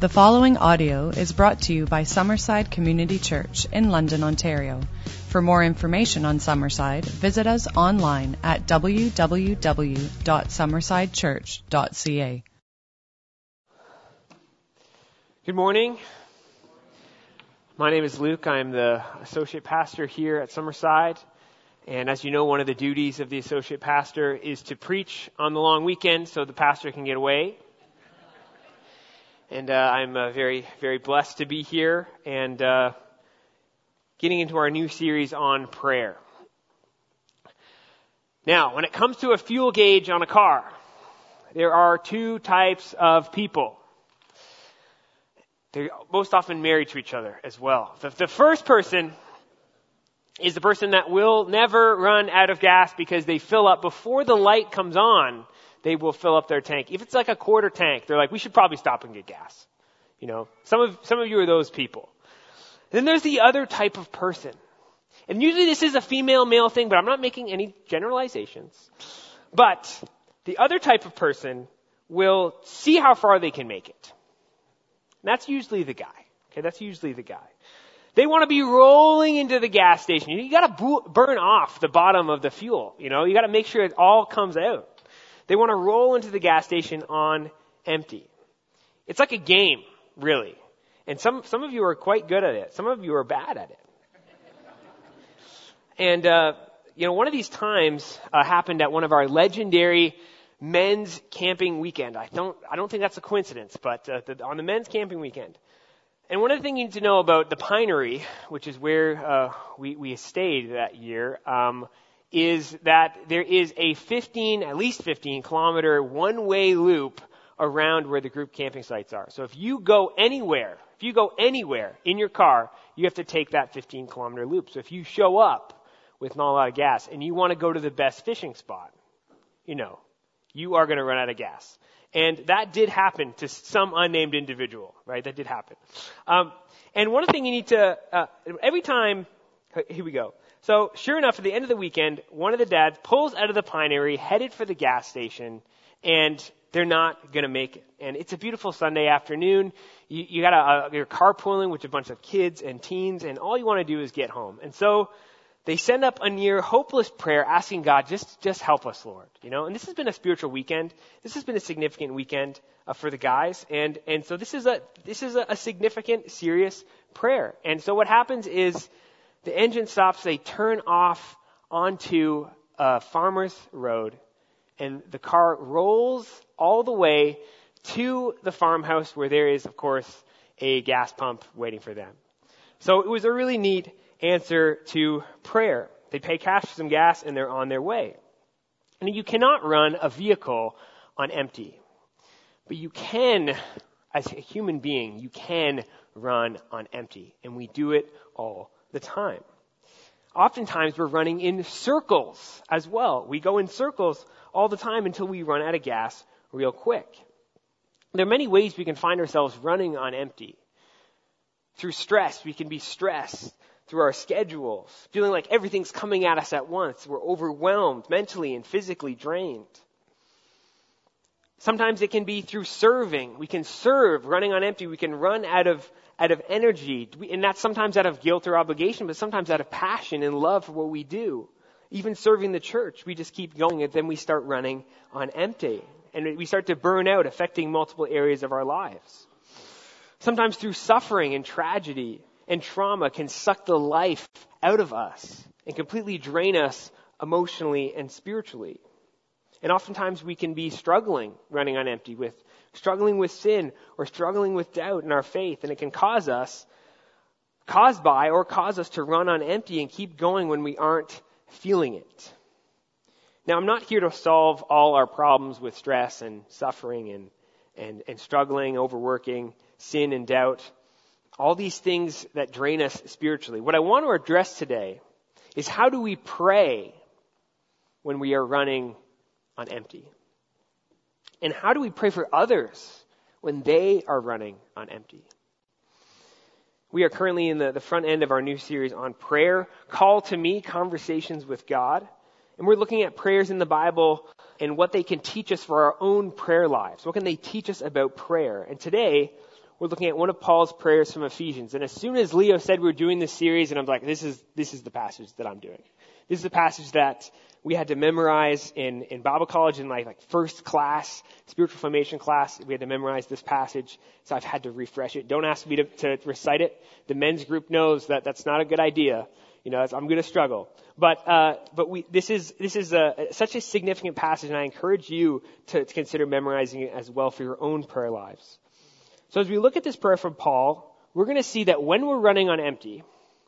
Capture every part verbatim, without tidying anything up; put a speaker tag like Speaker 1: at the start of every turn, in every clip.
Speaker 1: The following audio is brought to you by Summerside Community Church in London, Ontario. For more information on Summerside, visit us online at w w w dot summerside church dot c a.
Speaker 2: Good morning. My name is Luke. I'm the associate pastor here at Summerside. And as you know, one of the duties of the associate pastor is to preach on the long weekend so the pastor can get away. And uh, I'm uh, very, very blessed to be here and uh, getting into our new series on prayer. Now, when it comes to a fuel gauge on a car, there are two types of people. They're most often married to each other as well. The, the first person is the person that will never run out of gas because they fill up before the light comes on. They will fill up their tank. If it's like a quarter tank, they're like, we should probably stop and get gas. You know, some of, some of you are those people. Then there's the other type of person. And usually this is a female-male thing, but I'm not making any generalizations. But the other type of person will see how far they can make it. And that's usually the guy. Okay, that's usually the guy. They want to be rolling into the gas station. You got to burn off the bottom of the fuel. You know, you got to make sure it all comes out. They want to roll into the gas station on empty. It's like a game, really. And some, some of you are quite good at it. Some of you are bad at it. And, uh, you know, one of these times uh, happened at one of our legendary men's camping weekend. I don't, I don't think that's a coincidence, but uh, the, on the men's camping weekend. And one of the things you need to know about the Pinery, which is where uh, we, we stayed that year, um, is that there is a fifteen, at least fifteen kilometer one-way loop around where the group camping sites are. So if you go anywhere, if you go anywhere in your car, you have to take that fifteen kilometer loop. So if you show up with not a lot of gas and you want to go to the best fishing spot, you know, you are going to run out of gas. And that did happen to some unnamed individual, right? That did happen. Um, and one thing you need to, uh, every time, here we go. So sure enough, at the end of the weekend, one of the dads pulls out of the Pinery, headed for the gas station, and they're not going to make it. And it's a beautiful Sunday afternoon. You, you got a, a, you're carpooling with a bunch of kids and teens, and all you want to do is get home. And so they send up a near hopeless prayer asking God, just, just help us, Lord. You know, and this has been a spiritual weekend. This has been a significant weekend uh, for the guys. And, and so this is a, this is a, a significant, serious prayer. And so what happens is the engine stops, they turn off onto a farmer's road, and the car rolls all the way to the farmhouse where there is, of course, a gas pump waiting for them. So it was a really neat answer to prayer. They pay cash for some gas and they're on their way. And you cannot run a vehicle on empty. But you can, as a human being, you can run on empty. And we do it all the time. Oftentimes we're running in circles as well. We go in circles all the time until we run out of gas real quick. There are many ways we can find ourselves running on empty. Through stress, we can be stressed. Through our schedules, feeling like everything's coming at us at once. We're overwhelmed, mentally and physically drained. Sometimes it can be through serving. We can serve, running on empty. We can run out of out of energy. And that's sometimes out of guilt or obligation, but sometimes out of passion and love for what we do. Even serving the church, we just keep going and then we start running on empty. And we start to burn out, affecting multiple areas of our lives. Sometimes through suffering and tragedy and trauma can suck the life out of us and completely drain us emotionally and spiritually. And oftentimes we can be struggling, running on empty, with struggling with sin or struggling with doubt in our faith. And it can cause us, caused by or cause us to run on empty and keep going when we aren't feeling it. Now, I'm not here to solve all our problems with stress and suffering and, and, and struggling, overworking, sin and doubt. All these things that drain us spiritually. What I want to address today is how do we pray when we are running on empty? And how do we pray for others when they are running on empty? We are currently in the, the front end of our new series on prayer, Call to Me, Conversations with God. And we're looking at prayers in the Bible and what they can teach us for our own prayer lives. What can they teach us about prayer? And today, we're looking at one of Paul's prayers from Ephesians. And as soon as Leo said we were doing this series, and I'm like, this is this is the passage that I'm doing. This is the passage that we had to memorize in, in Bible college in my like first class, spiritual formation class. We had to memorize this passage, so I've had to refresh it. Don't ask me to, to recite it. The men's group knows that that's not a good idea. You know, I'm going to struggle. But uh, but we this is this is a, such a significant passage, and I encourage you to, to consider memorizing it as well for your own prayer lives. So as we look at this prayer from Paul, we're going to see that when we're running on empty,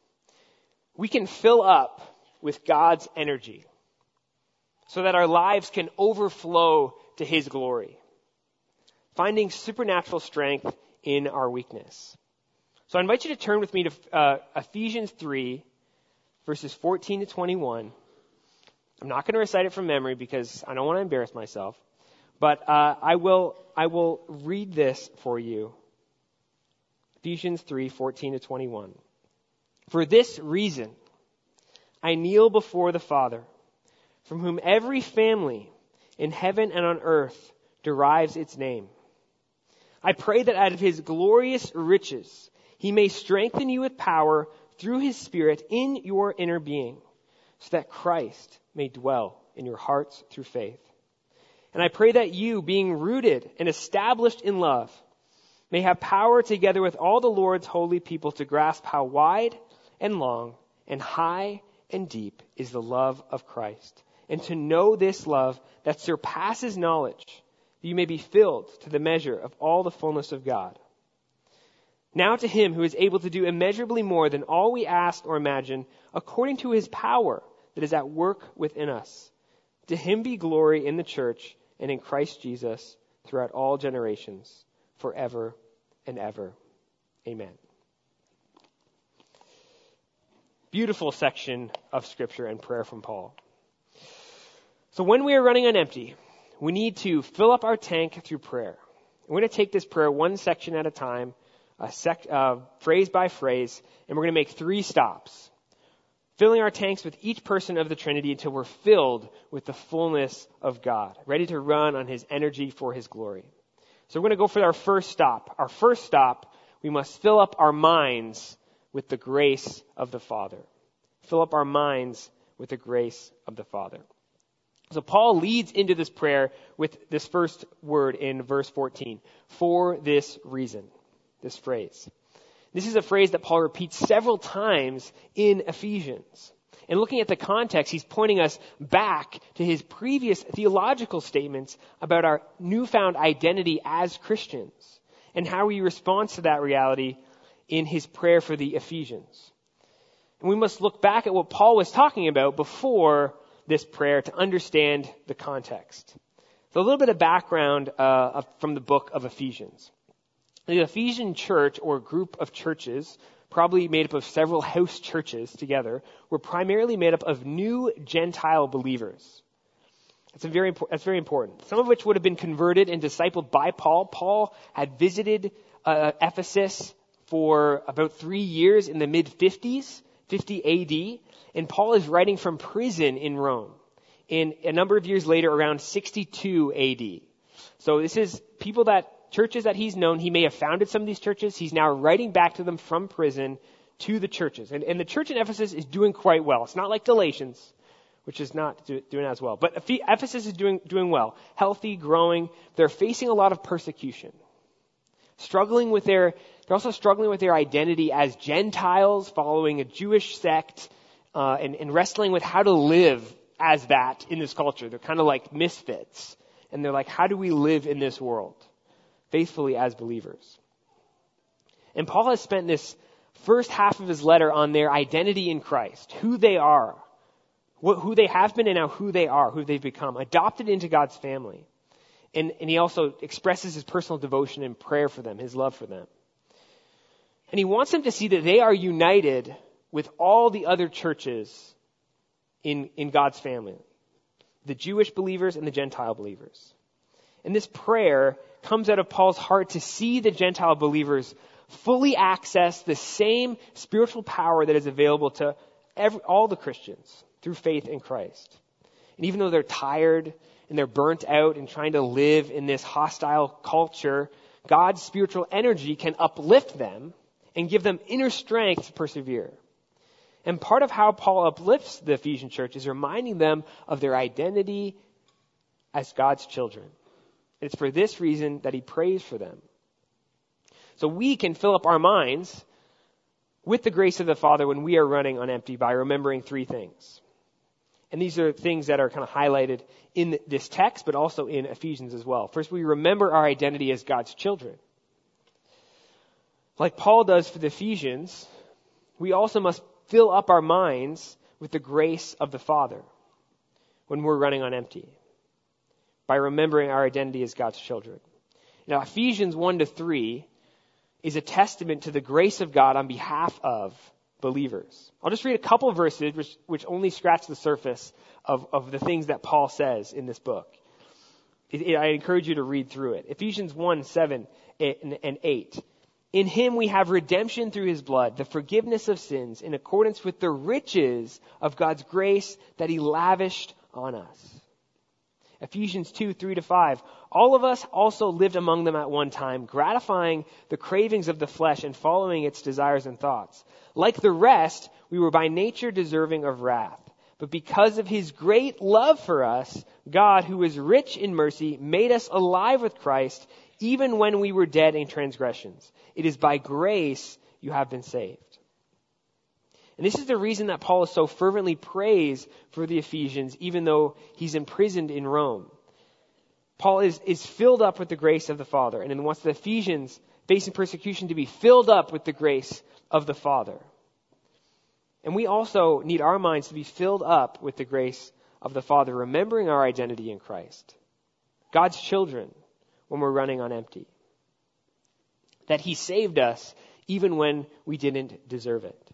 Speaker 2: we can fill up with God's energy so that our lives can overflow to His glory, finding supernatural strength in our weakness. So I invite you to turn with me to uh, Ephesians three, verses fourteen to twenty-one. I'm not going to recite it from memory because I don't want to embarrass myself, but uh, I will I will read this for you. Ephesians three, fourteen to twenty-one. For this reason, I kneel before the Father, from whom every family in heaven and on earth derives its name. I pray that out of His glorious riches, He may strengthen you with power through His Spirit in your inner being, so that Christ may dwell in your hearts through faith. And I pray that you, being rooted and established in love, may have power together with all the Lord's holy people to grasp how wide and long and high and deep is the love of Christ, and to know this love that surpasses knowledge, that you may be filled to the measure of all the fullness of God. Now to Him who is able to do immeasurably more than all we ask or imagine, according to His power that is at work within us. To Him be glory in the church and in Christ Jesus throughout all generations, forever and ever. Amen. Beautiful section of Scripture and prayer from Paul. So when we are running on empty, we need to fill up our tank through prayer. We're going to take this prayer one section at a time, a sec, uh, phrase by phrase, and we're going to make three stops, filling our tanks with each person of the Trinity until we're filled with the fullness of God, ready to run on His energy for His glory. So we're going to go for our first stop. Our first stop, we must fill up our minds with the grace of the Father. Fill up our minds with the grace of the Father. So Paul leads into this prayer with this first word in verse fourteen. For this reason. This phrase. This is a phrase that Paul repeats several times in Ephesians. And looking at the context, he's pointing us back to his previous theological statements about our newfound identity as Christians and how he responds to that reality in his prayer for the Ephesians. And we must look back at what Paul was talking about before this prayer to understand the context. So a little bit of background uh, from the book of Ephesians. The Ephesian church, or group of churches, probably made up of several house churches together, were primarily made up of new Gentile believers. That's, a very, impo- that's very important. Some of which would have been converted and discipled by Paul. Paul had visited uh, Ephesus for about three years in the mid-fifties, fifty A D, and Paul is writing from prison in Rome. In a number of years later, around sixty-two A D. So this is people that churches that he's known. He may have founded some of these churches. He's now writing back to them from prison to the churches. And, and the church in Ephesus is doing quite well. It's not like Galatians, which is not do, doing as well. But Ephesus is doing, doing well. Healthy, growing. They're facing a lot of persecution. Struggling with their, they're also struggling with their identity as Gentiles, following a Jewish sect, uh, and, and wrestling with how to live as that in this culture. They're kind of like misfits. And they're like, how do we live in this world faithfully as believers? And Paul has spent this first half of his letter on their identity in Christ, who they are, wh- who they have been and now who they are, who they've become, adopted into God's family. And, and he also expresses his personal devotion and prayer for them, his love for them. And he wants them to see that they are united with all the other churches in, in God's family, the Jewish believers and the Gentile believers. And this prayer comes out of Paul's heart to see the Gentile believers fully access the same spiritual power that is available to every, all the Christians through faith in Christ. And even though they're tired and they're burnt out and trying to live in this hostile culture, God's spiritual energy can uplift them and give them inner strength to persevere. And part of how Paul uplifts the Ephesian church is reminding them of their identity as God's children. It's for this reason that he prays for them. So we can fill up our minds with the grace of the Father when we are running on empty by remembering three things. And these are things that are kind of highlighted in this text, but also in Ephesians as well. First, we remember our identity as God's children. Like Paul does for the Ephesians, we also must fill up our minds with the grace of the Father when we're running on empty, by remembering our identity as God's children. Now, Ephesians one to three is a testament to the grace of God on behalf of believers. I'll just read a couple of verses which, which only scratch the surface of, of the things that Paul says in this book. It, it, I encourage you to read through it. Ephesians one, seven and eight. In him we have redemption through his blood, the forgiveness of sins in accordance with the riches of God's grace that he lavished on us. Ephesians two, three to five. All of us also lived among them at one time, gratifying the cravings of the flesh and following its desires and thoughts. Like the rest, we were by nature deserving of wrath. But because of his great love for us, God, who is rich in mercy, made us alive with Christ, even when we were dead in transgressions. It is by grace you have been saved. And this is the reason that Paul is so fervently prays for the Ephesians, even though he's imprisoned in Rome. Paul is, is filled up with the grace of the Father, and then wants the Ephesians facing persecution to be filled up with the grace of the Father. And we also need our minds to be filled up with the grace of the Father, remembering our identity in Christ, God's children, when we're running on empty. That he saved us even when we didn't deserve it.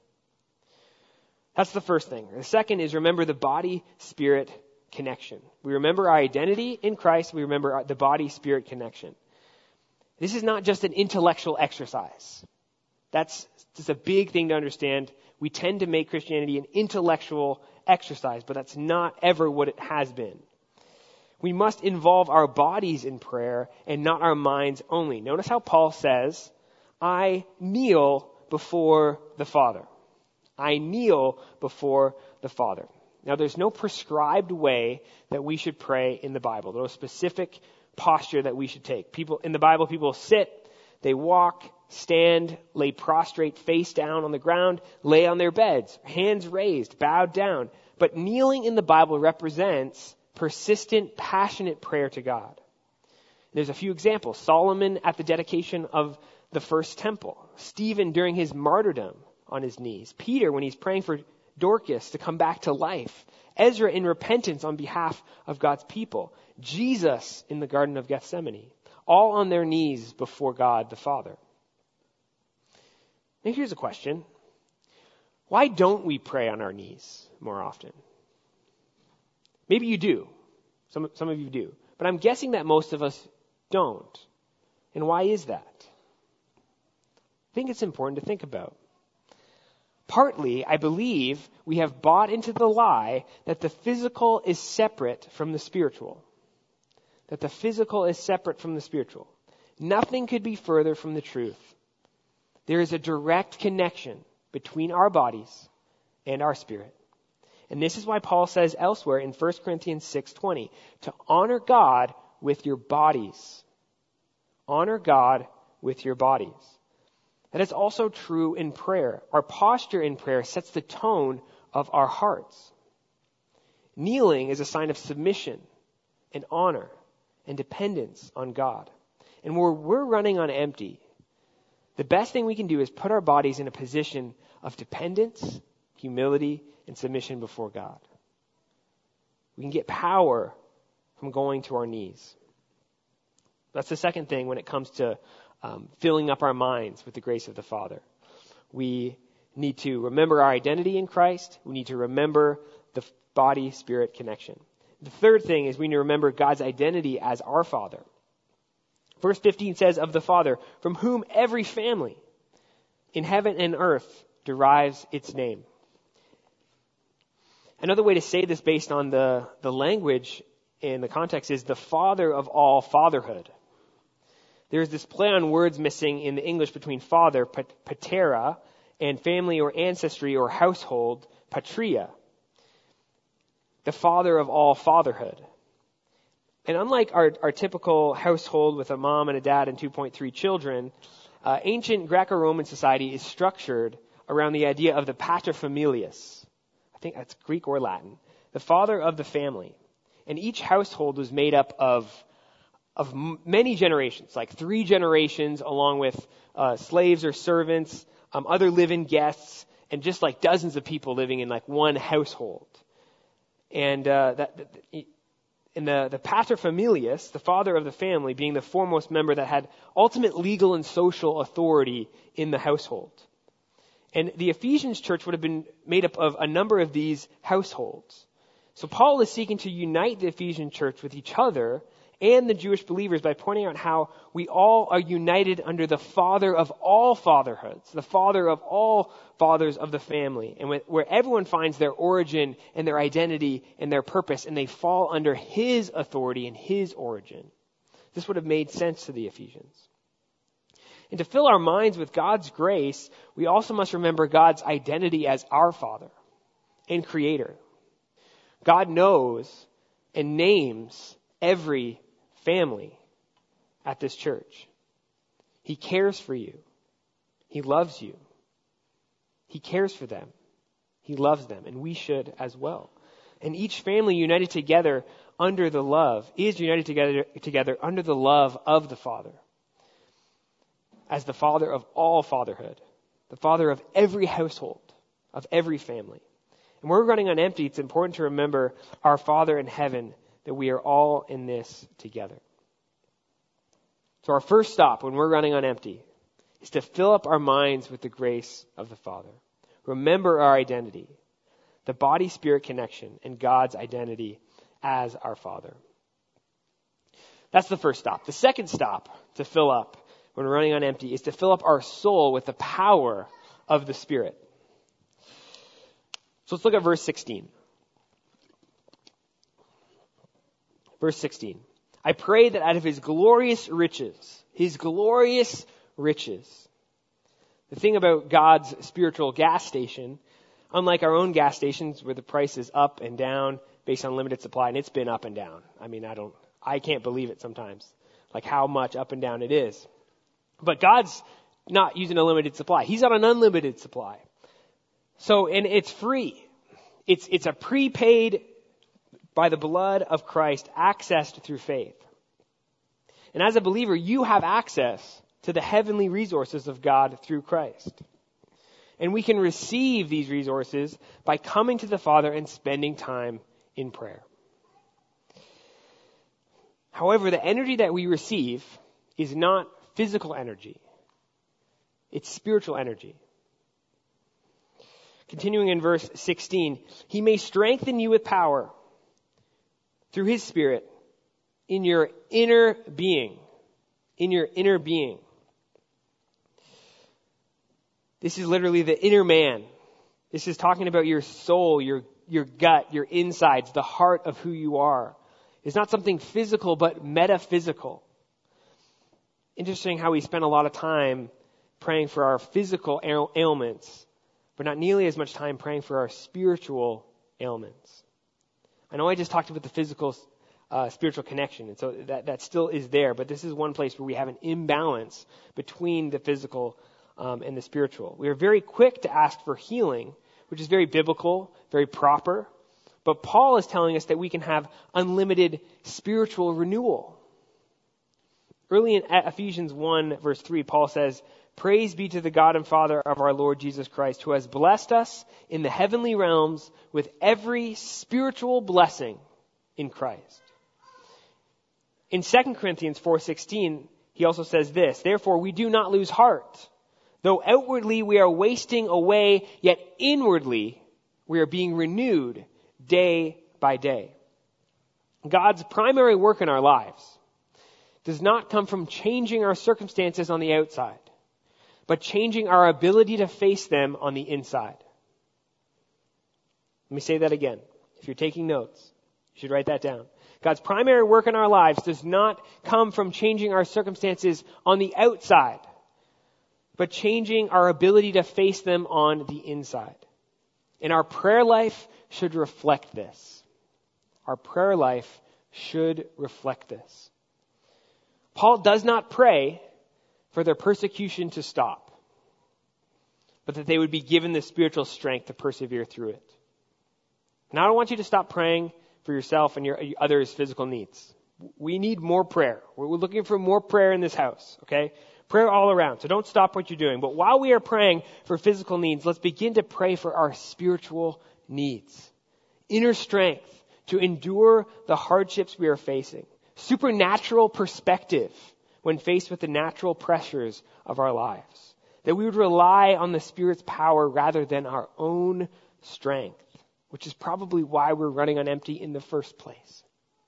Speaker 2: That's the first thing. The second is remember the body-spirit connection. We remember our identity in Christ. We remember the body-spirit connection. This is not just an intellectual exercise. That's just a big thing to understand. We tend to make Christianity an intellectual exercise, but that's not ever what it has been. We must involve our bodies in prayer and not our minds only. Notice how Paul says, I kneel before the Father. I kneel before the Father. Now, there's no prescribed way that we should pray in the Bible. There's no specific posture that we should take. People in the Bible, people sit, they walk, stand, lay prostrate, face down on the ground, lay on their beds, hands raised, bowed down. But kneeling in the Bible represents persistent, passionate prayer to God. There's a few examples. Solomon at the dedication of the first temple. Stephen during his martyrdom on his knees. Peter when he's praying for Dorcas to come back to life. Ezra in repentance on behalf of God's people. Jesus in the Garden of Gethsemane. All on their knees before God the Father. Now here's a question. Why don't we pray on our knees more often? Maybe you do. Some, some of you do. But I'm guessing that most of us don't. And why is that? I think it's important to think about. Partly, I believe we have bought into the lie that the physical is separate from the spiritual. That the physical is separate from the spiritual. Nothing could be further from the truth. There is a direct connection between our bodies and our spirit. And this is why Paul says elsewhere in First Corinthians six twenty, to honor God with your bodies. Honor God with your bodies. That is also true in prayer. Our posture in prayer sets the tone of our hearts. Kneeling is a sign of submission and honor and dependence on God. And where we're running on empty, the best thing we can do is put our bodies in a position of dependence, humility, and submission before God. We can get power from going to our knees. That's the second thing when it comes to um, filling up our minds with the grace of the Father. We need to remember our identity in Christ. We need to remember the body-spirit connection. The third thing is we need to remember God's identity as our Father. Verse fifteen says of the Father, from whom every family in heaven and earth derives its name. Another way to say this based on the, the language and the context is the Father of all fatherhood. There's this play on words missing in the English between father, patera, and family or ancestry or household, patria. The father of all fatherhood. And unlike our, our typical household with a mom and a dad and two point three children, uh, ancient Greco-Roman society is structured around the idea of the paterfamilias. I think that's Greek or Latin. The father of the family. And each household was made up of, of m- many generations, like three generations, along with uh, slaves or servants, um, other live-in guests, and just like dozens of people living in like one household. And uh, that, that in the, the paterfamilias, the father of the family, being the foremost member that had ultimate legal and social authority in the household. And the Ephesians church would have been made up of a number of these households. So Paul is seeking to unite the Ephesian church with each other and the Jewish believers by pointing out how we all are united under the father of all fatherhoods, the father of all fathers of the family, and where everyone finds their origin and their identity and their purpose, and they fall under his authority and his origin. This would have made sense to the Ephesians. And to fill our minds with God's grace, we also must remember God's identity as our Father and Creator. God knows and names every family at this church. He cares for you. He loves you. He cares for them. He loves them, and we should as well. And each family united together under the love is united together together under the love of the Father. As the father of all fatherhood, the father of every household, of every family. And when we're running on empty, it's important to remember our Father in heaven, that we are all in this together. So our first stop when we're running on empty is to fill up our minds with the grace of the Father. Remember our identity, the body-spirit connection, and God's identity as our Father. That's the first stop. The second stop to fill up when we're running on empty is to fill up our soul with the power of the Spirit. So let's look at verse sixteen. Verse sixteen. I pray that out of his glorious riches, his glorious riches. The thing about God's spiritual gas station, unlike our own gas stations where the price is up and down based on limited supply, and it's been up and down. I mean, I don't, I can't believe it sometimes, like how much up and down it is. But God's not using a limited supply. He's on an unlimited supply. So, and it's free. It's, it's a prepaid by the blood of Christ, accessed through faith. And as a believer, you have access to the heavenly resources of God through Christ. And we can receive these resources by coming to the Father and spending time in prayer. However, the energy that we receive is not physical energy. It's spiritual energy. Continuing in verse sixteen, he may strengthen you with power through his Spirit in your inner being. In your inner being. This is literally the inner man. This is talking about your soul, your, your gut, your insides, the heart of who you are. It's not something physical, but metaphysical. Interesting how we spend a lot of time praying for our physical ail- ailments, but not nearly as much time praying for our spiritual ailments. I know I just talked about the physical uh, spiritual connection, and so that, that still is there, but this is one place where we have an imbalance between the physical um, and the spiritual. We are very quick to ask for healing, which is very biblical, very proper, but Paul is telling us that we can have unlimited spiritual renewal. Early in Ephesians one, verse three, Paul says, "Praise be to the God and Father of our Lord Jesus Christ, who has blessed us in the heavenly realms with every spiritual blessing in Christ." In Second Corinthians four sixteen, he also says this, "Therefore we do not lose heart. Though outwardly we are wasting away, yet inwardly we are being renewed day by day." God's primary work in our lives does not come from changing our circumstances on the outside, but changing our ability to face them on the inside. Let me say that again. If you're taking notes, you should write that down. God's primary work in our lives does not come from changing our circumstances on the outside, but changing our ability to face them on the inside. And our prayer life should reflect this. Our prayer life should reflect this. Paul does not pray for their persecution to stop, but that they would be given the spiritual strength to persevere through it. Now, I don't want you to stop praying for yourself and your others' physical needs. We need more prayer. We're looking for more prayer in this house, okay? Prayer all around. So don't stop what you're doing. But while we are praying for physical needs, let's begin to pray for our spiritual needs. Inner strength to endure the hardships we are facing. Supernatural perspective when faced with the natural pressures of our lives. That we would rely on the Spirit's power rather than our own strength, which is probably why we're running on empty in the first place.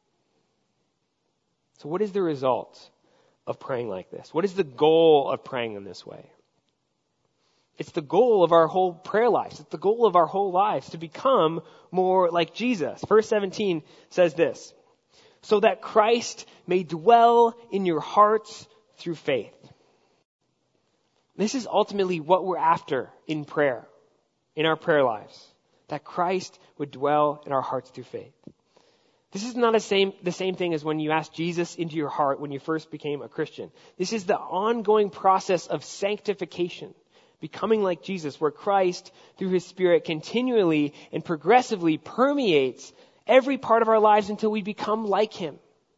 Speaker 2: So what is the result of praying like this? What is the goal of praying in this way? It's the goal of our whole prayer lives. It's the goal of our whole lives to become more like Jesus. Verse seventeen says this, so that Christ may dwell in your hearts through faith. This is ultimately what we're after in prayer, in our prayer lives. That Christ would dwell in our hearts through faith. This is not the same, the same thing as when you asked Jesus into your heart when you first became a Christian. This is the ongoing process of sanctification, becoming like Jesus, where Christ, through His Spirit, continually and progressively permeates every part of our lives until we become like Him.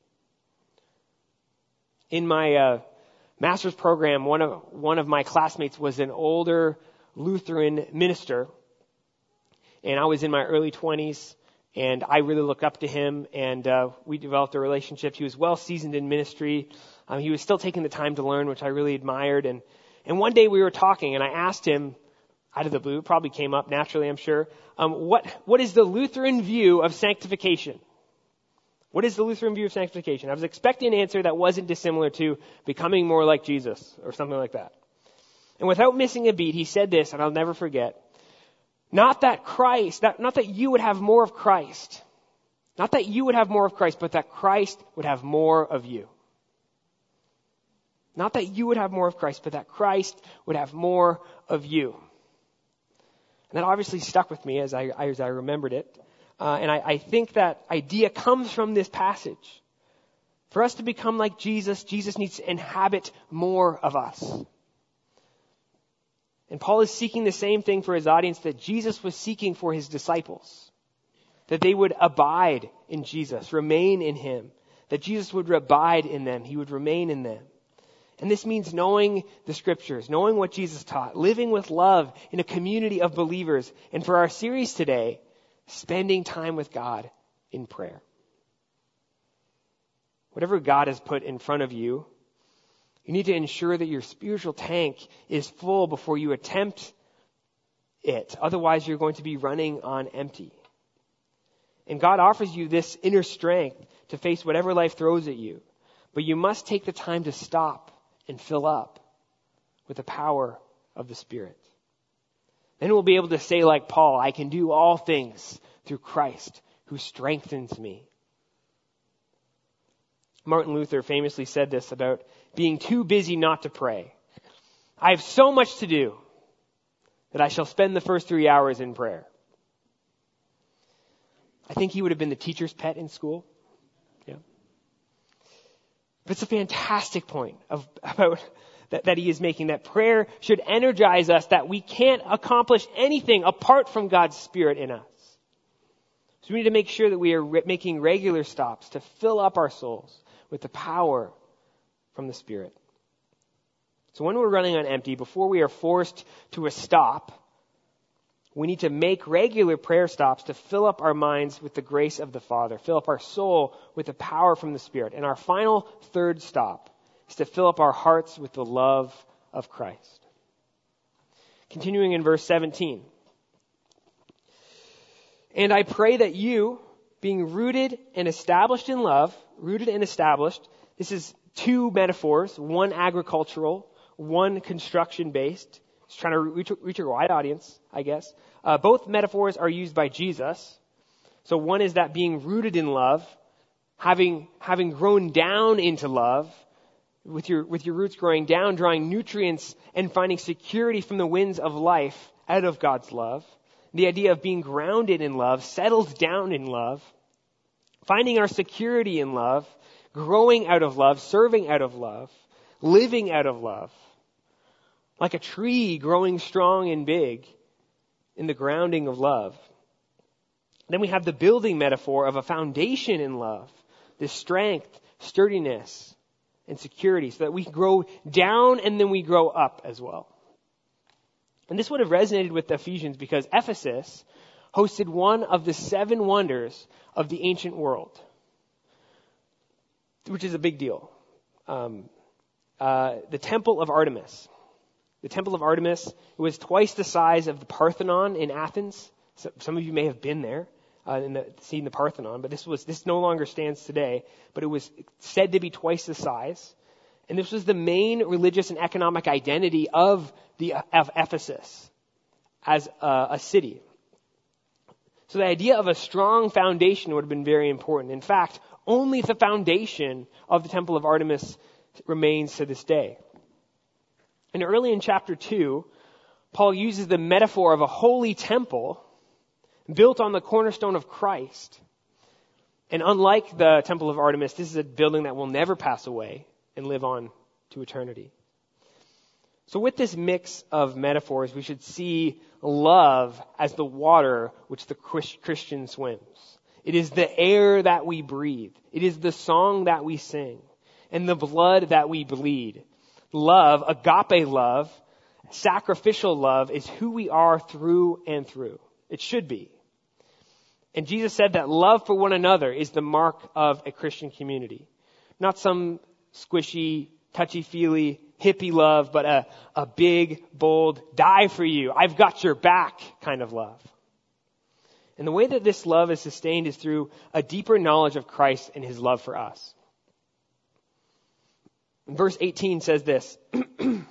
Speaker 2: In my uh, master's program, one of one of my classmates was an older Lutheran minister. And I was in my early twenties, and I really looked up to him, and uh, we developed a relationship. He was well seasoned in ministry. Um, he was still taking the time to learn, which I really admired. And, and one day we were talking, and I asked him, out of the blue, probably came up naturally, I'm sure, um, what what is the Lutheran view of sanctification? What is the Lutheran view of sanctification? I was expecting an answer that wasn't dissimilar to becoming more like Jesus, or something like that. And without missing a beat, he said this, and I'll never forget. Not that Christ, that, not that you would have more of Christ. Not that you would have more of Christ, but that Christ would have more of you. Not that you would have more of Christ, but that Christ would have more of you. And that obviously stuck with me as I, as I remembered it. Uh, and I, I think that idea comes from this passage. For us to become like Jesus, Jesus needs to inhabit more of us. And Paul is seeking the same thing for his audience that Jesus was seeking for his disciples. That they would abide in Jesus, remain in Him. That Jesus would abide in them. He would remain in them. And this means knowing the Scriptures, knowing what Jesus taught, living with love in a community of believers. And for our series today, spending time with God in prayer. Whatever God has put in front of you, you need to ensure that your spiritual tank is full before you attempt it. Otherwise, you're going to be running on empty. And God offers you this inner strength to face whatever life throws at you. But you must take the time to stop and fill up with the power of the Spirit. Then we'll be able to say like Paul, I can do all things through Christ who strengthens me. Martin Luther famously said this about being too busy not to pray. I have so much to do that I shall spend the first three hours in prayer. I think he would have been the teacher's pet in school. Yeah. But it's a fantastic point of, about that, that he is making, that prayer should energize us, that we can't accomplish anything apart from God's Spirit in us. So we need to make sure that we are re- making regular stops to fill up our souls with the power from the Spirit. So when we're running on empty, before we are forced to a stop, we need to make regular prayer stops to fill up our minds with the grace of the Father, fill up our soul with the power from the Spirit. And our final third stop is to fill up our hearts with the love of Christ. Continuing in verse seventeen. And I pray that you, being rooted and established in love, rooted and established, this is two metaphors, one agricultural, one construction-based. It's trying to reach, reach a wide audience, I guess. Uh, both metaphors are used by Jesus. So one is that being rooted in love, having, having grown down into love, with your, with your roots growing down, drawing nutrients and finding security from the winds of life out of God's love. The idea of being grounded in love, settled down in love, finding our security in love, growing out of love, serving out of love, living out of love. Like a tree growing strong and big in the grounding of love. Then we have the building metaphor of a foundation in love. This strength, sturdiness, and security, so that we grow down and then we grow up as well. And this would have resonated with the Ephesians because Ephesus hosted one of the seven wonders of the ancient world, which is a big deal. Um, uh, the Temple of Artemis. The Temple of Artemis was twice the size of the Parthenon in Athens. So, some of you may have been there uh, and the, seen the Parthenon, but this was this no longer stands today. But it was said to be twice the size, and this was the main religious and economic identity of the of Ephesus as a, a city. So the idea of a strong foundation would have been very important. In fact, only the foundation of the Temple of Artemis remains to this day. And early in chapter two, Paul uses the metaphor of a holy temple built on the cornerstone of Christ. And unlike the Temple of Artemis, this is a building that will never pass away and live on to eternity. So with this mix of metaphors, we should see love as the water which the Christian swims. It is the air that we breathe. It is the song that we sing and the blood that we bleed. Love, agape love, sacrificial love is who we are through and through. It should be. And Jesus said that love for one another is the mark of a Christian community. Not some squishy, touchy-feely, hippie love, but a, a big, bold, die for you, I've got your back kind of love. And the way that this love is sustained is through a deeper knowledge of Christ and his love for us. Verse eighteen says this, and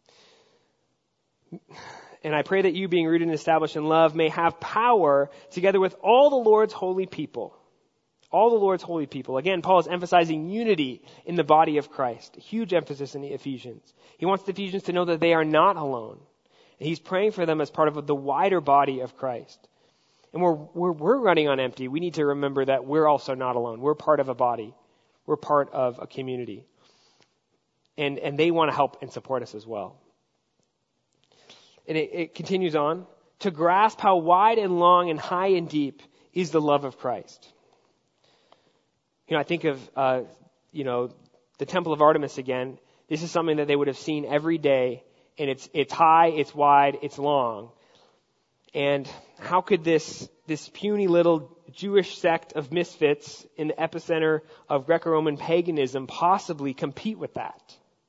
Speaker 2: I pray that you, being rooted and established in love, may have power together with all the Lord's holy people. All the Lord's holy people. Again, Paul is emphasizing unity in the body of Christ. A huge emphasis in the Ephesians. He wants the Ephesians to know that they are not alone. And he's praying for them as part of the wider body of Christ. And we're, we're, we're running on empty. We need to remember that we're also not alone. We're part of a body. We're part of a community. And, and they want to help and support us as well. And it, it continues on. To grasp how wide and long and high and deep is the love of Christ. You know, I think of, uh, you know, the Temple of Artemis again. This is something that they would have seen every day. And it's, it's high, it's wide, it's long. And how could this, this puny little Jewish sect of misfits in the epicenter of Greco-Roman paganism possibly compete with that?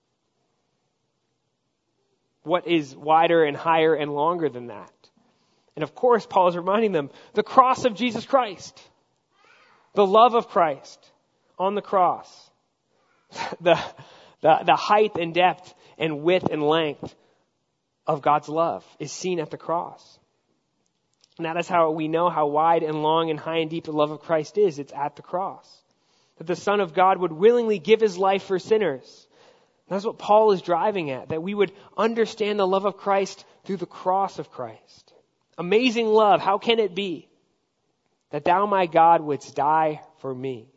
Speaker 2: What is wider and higher and longer than that? And of course, Paul is reminding them, the cross of Jesus Christ. The love of Christ on the cross. The, the, the height and depth and width and length of God's love is seen at the cross. And that is how we know how wide and long and high and deep the love of Christ is. It's at the cross. That the Son of God would willingly give his life for sinners. That's what Paul is driving at, that we would understand the love of Christ through the cross of Christ. Amazing love, how can it be that thou, my God, wouldst die for me?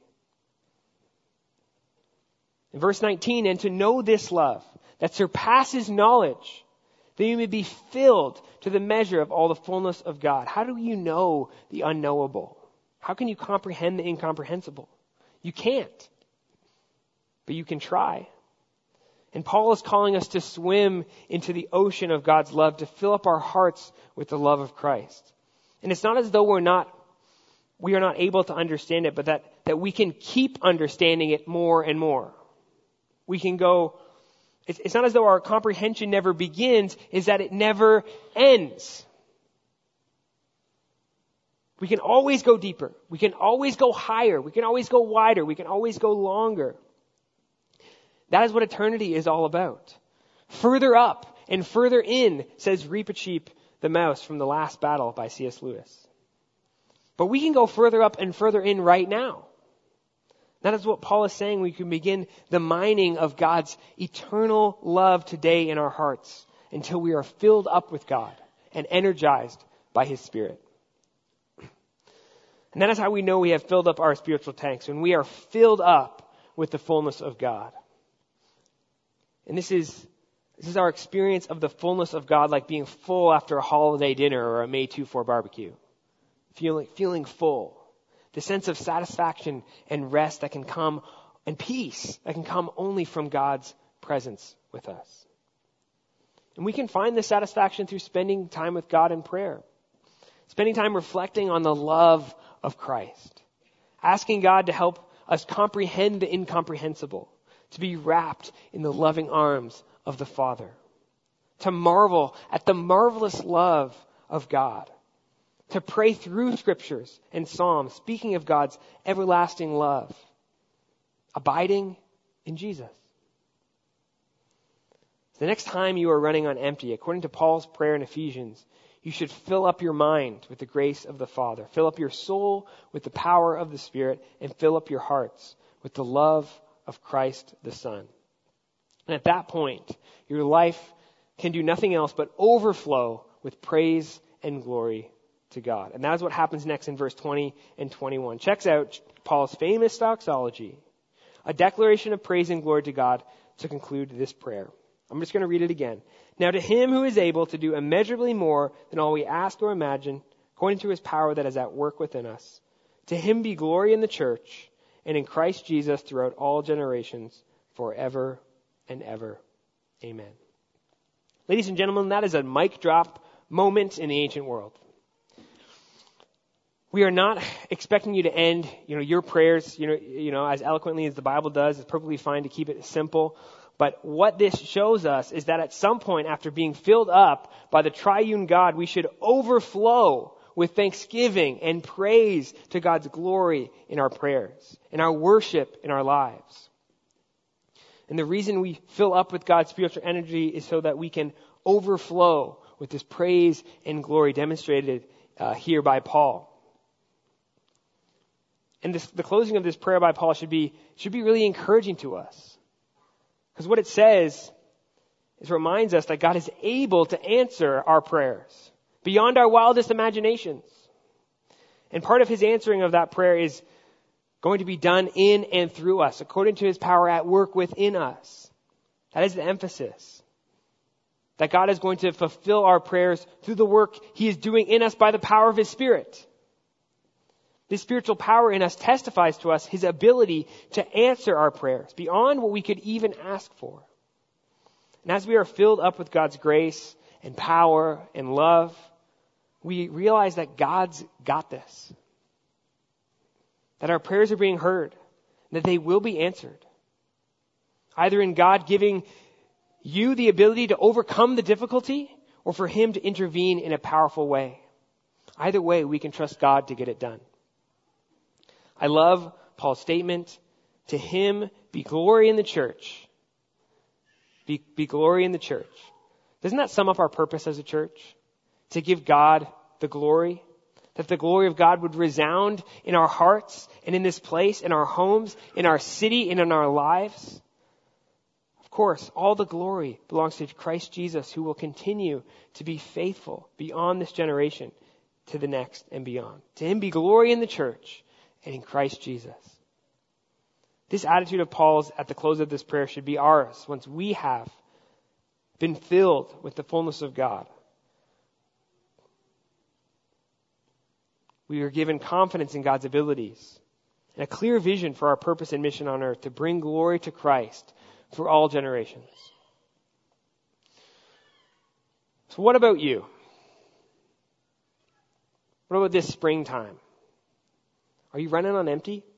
Speaker 2: In verse nineteen, and to know this love that surpasses knowledge, that you may be filled to the measure of all the fullness of God. How do you know the unknowable? How can you comprehend the incomprehensible? You can't, but you can try. And Paul is calling us to swim into the ocean of God's love, to fill up our hearts with the love of Christ. And it's not as though we're not, we are not able to understand it, but that, that we can keep understanding it more and more. We can go, it's, it's not as though our comprehension never begins, is that it never ends. We can always go deeper. We can always go higher. We can always go wider. We can always go longer. That is what eternity is all about. Further up and further in, says Reepicheep the Mouse from The Last Battle by C S Lewis. But we can go further up and further in right now. That is what Paul is saying. We can begin the mining of God's eternal love today in our hearts until we are filled up with God and energized by His Spirit. And that is how we know we have filled up our spiritual tanks, when we are filled up with the fullness of God. And this is this is our experience of the fullness of God, like being full after a holiday dinner or a May twenty-fourth barbecue. Feeling, feeling full. The sense of satisfaction and rest that can come, and peace that can come only from God's presence with us. And we can find this satisfaction through spending time with God in prayer. Spending time reflecting on the love of Christ. Asking God to help us comprehend the incomprehensible. To be wrapped in the loving arms of the Father. To marvel at the marvelous love of God. To pray through scriptures and psalms, speaking of God's everlasting love. Abiding in Jesus. The next time you are running on empty, according to Paul's prayer in Ephesians, you should fill up your mind with the grace of the Father. Fill up your soul with the power of the Spirit, and fill up your hearts with the love of Christ the Son. And at that point, your life can do nothing else but overflow with praise and glory to God. And that is what happens next in verse twenty and twenty-one. Checks out Paul's famous doxology, a declaration of praise and glory to God to conclude this prayer. I'm just going to read it again. Now to Him who is able to do immeasurably more than all we ask or imagine, according to His power that is at work within us, to Him be glory in the church and in Christ Jesus throughout all generations, forever and ever. Amen. Ladies and gentlemen, that is a mic drop moment in the ancient world. We are not expecting you to end, you know, your prayers, you know, you know, as eloquently as the Bible does. It's perfectly fine to keep it simple. But what this shows us is that at some point, after being filled up by the triune God, we should overflow with thanksgiving and praise to God's glory in our prayers, in our worship, in our lives. And the reason we fill up with God's spiritual energy is so that we can overflow with this praise and glory demonstrated uh, here by Paul. And this, the closing of this prayer by Paul should be should be really encouraging to us. Because what it says is reminds us that God is able to answer our prayers beyond our wildest imaginations. And part of His answering of that prayer is going to be done in and through us, according to His power at work within us. That is the emphasis. That God is going to fulfill our prayers through the work He is doing in us by the power of His Spirit. This spiritual power in us testifies to us His ability to answer our prayers beyond what we could even ask for. And as we are filled up with God's grace and power and love, we realize that God's got this. That our prayers are being heard, and that they will be answered. Either in God giving you the ability to overcome the difficulty, or for Him to intervene in a powerful way. Either way, we can trust God to get it done. I love Paul's statement, to Him be glory in the church. Be, be glory in the church. Doesn't that sum up our purpose as a church? To give God the glory? That the glory of God would resound in our hearts and in this place, in our homes, in our city, and in our lives? Of course, all the glory belongs to Christ Jesus, who will continue to be faithful beyond this generation to the next and beyond. To Him be glory in the church and in Christ Jesus. This attitude of Paul's at the close of this prayer should be ours once we have been filled with the fullness of God. We are given confidence in God's abilities and a clear vision for our purpose and mission on earth to bring glory to Christ for all generations. So what about you? What about this springtime? Are you running on empty? You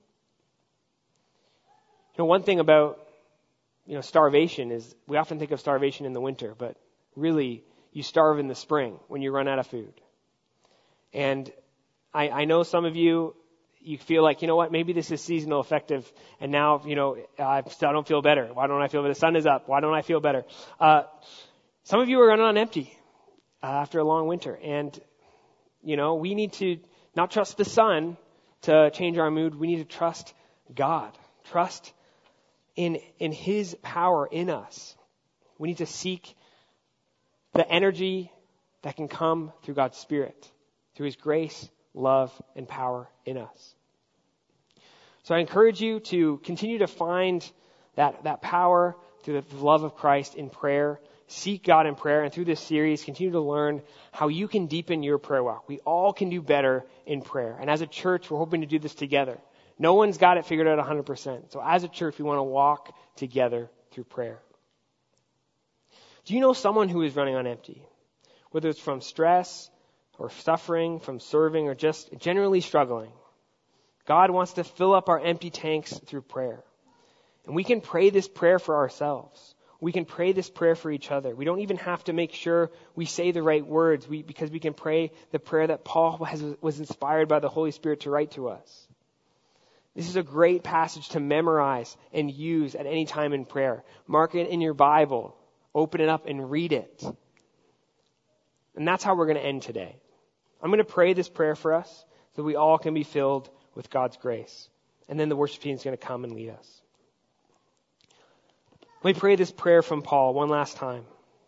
Speaker 2: know, one thing about, you know, starvation is we often think of starvation in the winter, but really you starve in the spring when you run out of food. And I, I know some of you, you feel like, you know what, maybe this is seasonal affective, and now, you know, I still don't feel better. Why don't I feel better? The sun is up. Why don't I feel better? Uh, some of you are running on empty uh, after a long winter. And, you know, we need to not trust the sun to change our mood. We need to trust God trust in, in His power in us. We need to seek the energy that can come through God's Spirit, through His grace, love, and power in us. So I encourage you to continue to find that, that power through the love of Christ in prayer. Seek God in prayer, and through this series, continue to learn how you can deepen your prayer walk. We all can do better in prayer. And as a church, we're hoping to do this together. No one's got it figured out one hundred percent. So as a church, we want to walk together through prayer. Do you know someone who is running on empty? Whether it's from stress or suffering, from serving, or just generally struggling. God wants to fill up our empty tanks through prayer. And we can pray this prayer for ourselves. We can pray this prayer for each other. We don't even have to make sure we say the right words we, because we can pray the prayer that Paul has, was inspired by the Holy Spirit to write to us. This is a great passage to memorize and use at any time in prayer. Mark it in your Bible. Open it up and read it. And that's how we're going to end today. I'm going to pray this prayer for us so we all can be filled with God's grace. And then the worship team is going to come and lead us. Let me pray this prayer from Paul one last time.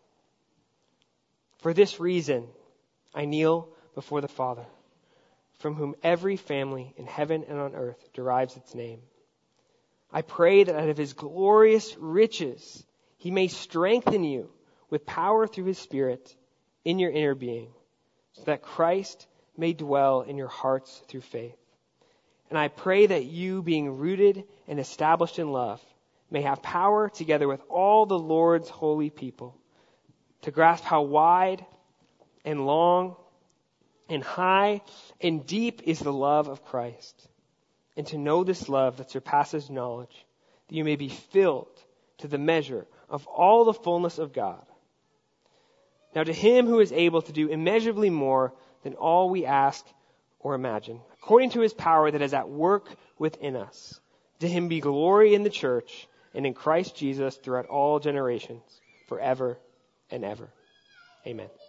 Speaker 2: For this reason, I kneel before the Father, from whom every family in heaven and on earth derives its name. I pray that out of His glorious riches, He may strengthen you with power through His Spirit in your inner being, so that Christ may dwell in your hearts through faith. And I pray that you, being rooted and established in love, may have power together with all the Lord's holy people to grasp how wide and long and high and deep is the love of Christ, and to know this love that surpasses knowledge, that you may be filled to the measure of all the fullness of God. Now to Him who is able to do immeasurably more than all we ask or imagine, according to His power that is at work within us, to Him be glory in the church and in Christ Jesus throughout all generations, forever and ever. Amen.